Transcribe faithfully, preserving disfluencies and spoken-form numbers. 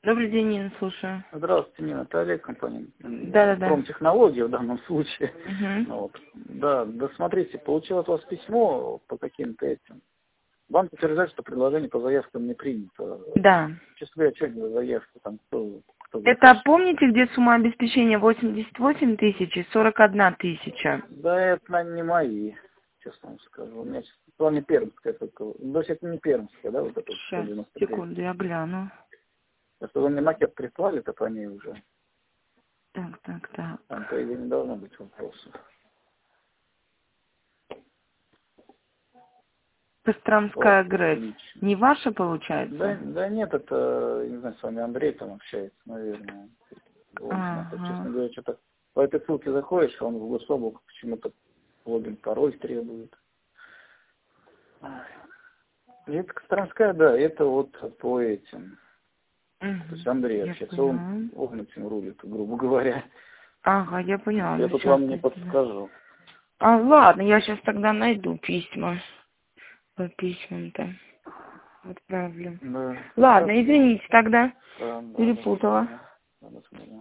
Добрый день, Нина, слушаю. Здравствуйте, Нина, это Олег, компания Да-да-да. Промтехнологии в данном случае. Угу. Вот. Да, да, смотрите, получил от вас письмо по каким-то этим. Банк утверждает, что предложение по заявкам не принято. Да. Честно говоря, что это за заявка, там кто, кто Это заказчик? помните, где сумма обеспечения восемьдесят восемь тысяч и сорок одна тысяча? Да, это, наверное, не мои, честно вам скажу. У меня сейчас в плане Пермская только. То есть это не Пермская, да, вот это вот сто Сейчас, девяносто три. секунду, я гляну. Если вы мне макет прислали, то по ней уже. Так, так, так. Там, по идее, не должно быть вопросов. Костромская Вот, ГРЭС. отлично. Не ваша, Да, получается? да нет, это, не знаю, с вами Андрей там общается, наверное. Он смотрит, честно Ага. говоря, что-то по этой ссылке заходишь, он в гособлак почему-то логин, пароль требует. Ай. Это Костромская, да, это вот по этим. То есть Угу. Андрей Я общается, поняла. он, он этим рулит, грубо говоря. Ага, я поняла. Я Ну, тут сейчас. вам не подскажу. А, ладно, я сейчас тогда найду письма. По письмам-то отправлю. Да, Ладно, хорошо. извините тогда. Да, да, до Перепутала. свидания. Да, до свидания.